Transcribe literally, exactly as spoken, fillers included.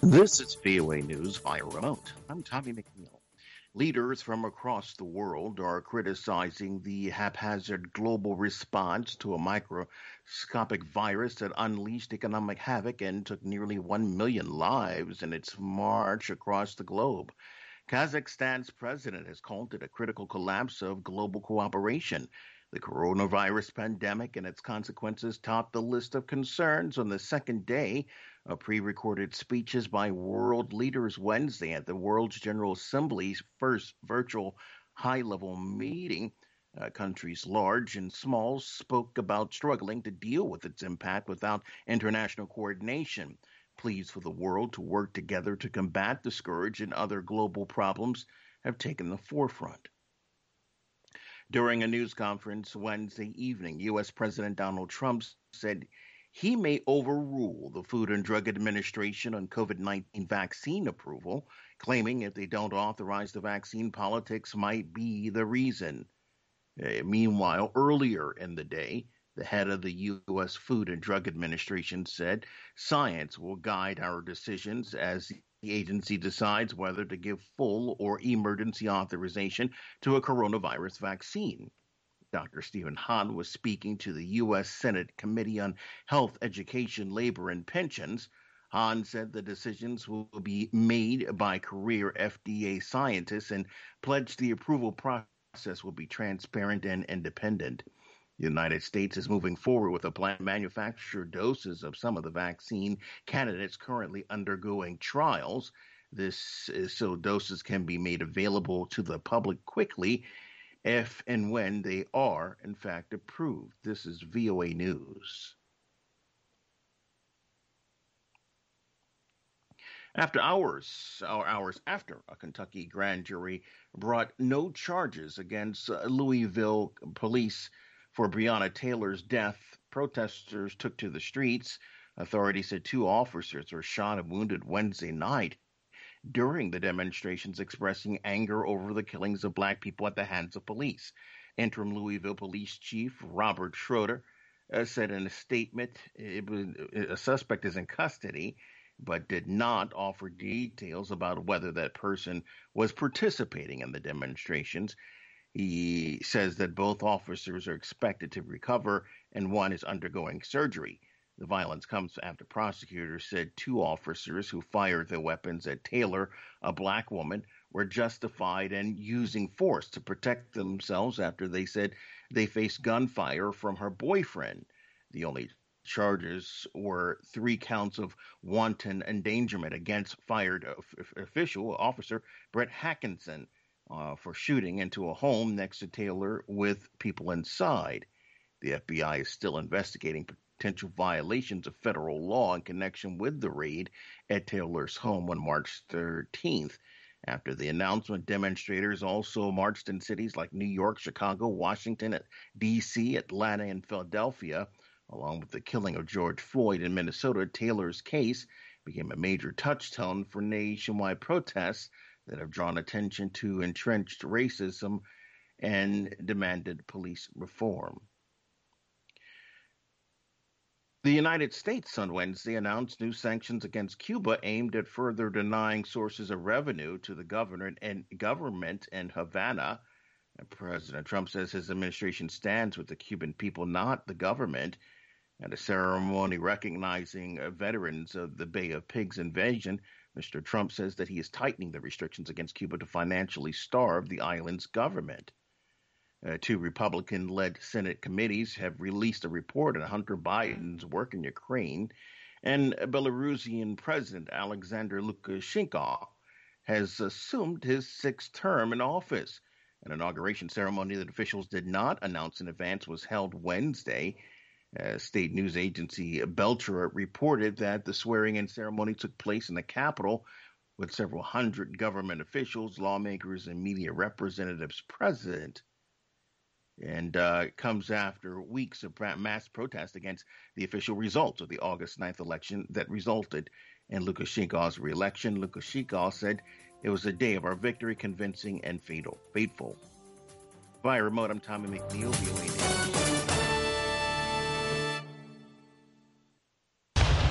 This is V O A News via remote. I'm Tommy McNeil. Leaders from across the world are criticizing the haphazard global response to a microscopic virus that unleashed economic havoc and took nearly one million lives in its march across the globe. Kazakhstan's president has called it a critical collapse of global cooperation. The coronavirus pandemic and its consequences topped the list of concerns on the second day of pre-recorded speeches by world leaders Wednesday at the World's General Assembly's first virtual high-level meeting. Uh, countries large and small spoke about struggling to deal with its impact without international coordination. Pleas for the world to work together to combat the scourge and other global problems have taken the forefront. During a news conference Wednesday evening, U S. President Donald Trump said he may overrule the Food and Drug Administration on COVID nineteen vaccine approval, claiming if they don't authorize the vaccine, politics might be the reason. Uh, meanwhile, earlier in the day, the head of the U S. Food and Drug Administration said science will guide our decisions as the agency decides whether to give full or emergency authorization to a coronavirus vaccine. Doctor Stephen Hahn was speaking to the U S. Senate Committee on Health, Education, Labor, and Pensions. Hahn said the decisions will be made by career F D A scientists and pledged the approval process will be transparent and independent. The United States is moving forward with a plan to manufacture doses of some of the vaccine candidates currently undergoing trials. This is so doses can be made available to the public quickly if and when they are, in fact, approved. This is V O A News. After hours, or hours after a Kentucky grand jury brought no charges against uh, Louisville police for Breonna Taylor's death, protesters took to the streets. Authorities said two officers were shot and wounded Wednesday night during the demonstrations, expressing anger over the killings of black people at the hands of police. Interim Louisville Police Chief Robert Schroeder uh, said in a statement it was, a suspect is in custody, but did not offer details about whether that person was participating in the demonstrations. He says that both officers are expected to recover and one is undergoing surgery. The violence comes after prosecutors said two officers who fired their weapons at Taylor, a black woman, were justified in using force to protect themselves after they said they faced gunfire from her boyfriend. The only charges were three counts of wanton endangerment against fired official officer Brett Hackinson uh, for shooting into a home next to Taylor with people inside. The F B I is still investigating potential violations of federal law in connection with the raid at Taylor's home on March thirteenth. After the announcement, demonstrators also marched in cities like New York, Chicago, Washington, D C, Atlanta, and Philadelphia. Along with the killing of George Floyd in Minnesota, Taylor's case became a major touchstone for nationwide protests that have drawn attention to entrenched racism and demanded police reform. The United States on Wednesday announced new sanctions against Cuba aimed at further denying sources of revenue to the government and government in Havana. President Trump says his administration stands with the Cuban people, not the government. At a ceremony recognizing veterans of the Bay of Pigs invasion, Mister Trump says that he is tightening the restrictions against Cuba to financially starve the island's government. Uh, two Republican-led Senate committees have released a report on Hunter Biden's work in Ukraine, and Belarusian President Alexander Lukashenko has assumed his sixth term in office. An inauguration ceremony that officials did not announce in advance was held Wednesday. Uh, state news agency Belcher reported that the swearing-in ceremony took place in the Capitol with several hundred government officials, lawmakers, and media representatives present. And uh, it comes after weeks of mass protest against the official results of the August ninth election that resulted in Lukashenko's re-election. Lukashenko said it was a day of our victory, convincing and fatal, fateful. Via remote, I'm Tommy McNeil, V O A News.